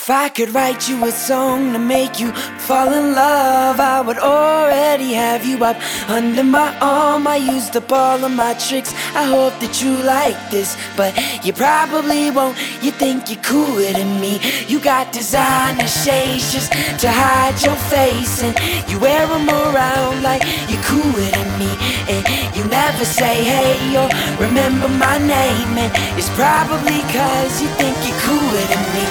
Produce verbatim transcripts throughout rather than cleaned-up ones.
If I could write you a song to make you fall in love, I would already have you up under my arm. I used up all of my tricks, I hope that you like this, but you probably won't. You think you're cooler than me. You got designer shades just to hide your face, and you wear them around like you're cooler than me. And you never say hey or remember my name, and it's probably cause you think you're cooler than me.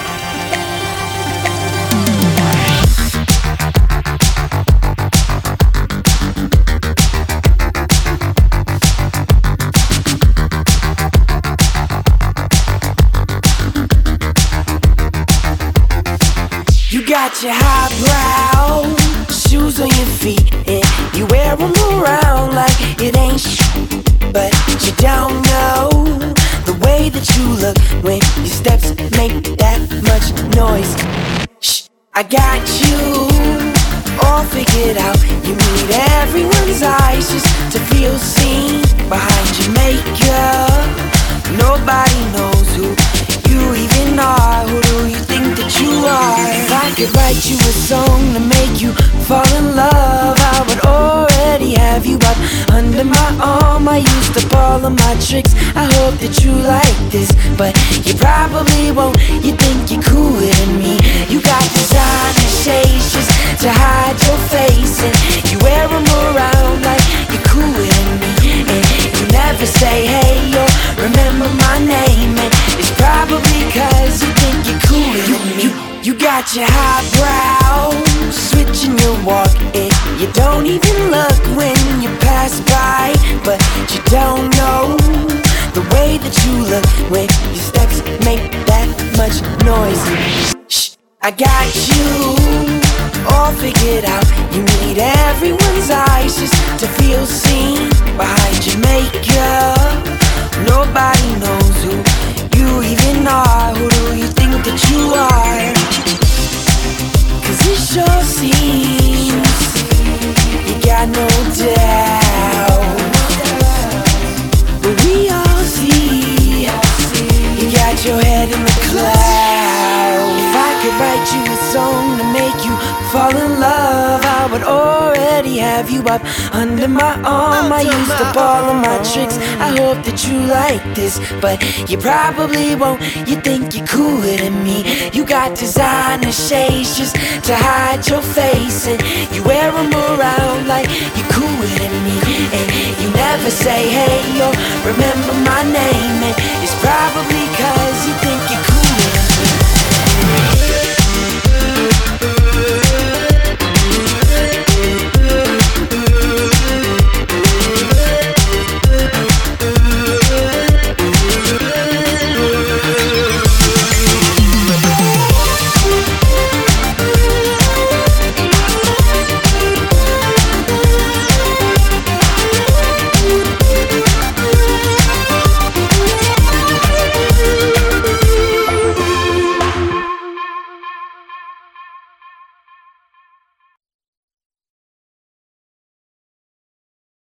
You got your highbrow shoes on your feet, and you wear them around like it ain't shit. But you don't know the way that you look when your steps make that much noise. Shh, I got you all figured out. You need everyone's eyes just to feel seen behind your makeup. Nobody knows who you even are. Who do you think that you are? If I could write you a song to make you fall in love, I would already have you up under my arm. I used up all of my tricks, I hope that you like this, but you probably won't. You think you're cooler than me. You got designer shades just to hide your face, and you wear them around like you're cooler than me. And you never say hey or remember my name, and it's probably cause you think you're cooler than me. You got your highbrow switching your walk, and you don't even look when you pass by, but you don't know the way that you look when your steps make that much noise. Shh, I got you all figured out. You need everyone's eyes just to feel seen behind your makeup. Nobody knows who you even are. Who do you think that you are? Cause it sure seems you got no doubt, but we all see you got your head in the clouds. If I could write you a song to make you fall in love, I would already have you up under my arm. I used up all of my tricks, I hope that you like this, but you probably won't. You think you're cooler than me. You got designer shades just to hide your face, and you wear them around like you're cooler than me. And you never say hey or remember my name, and it's probably cause you think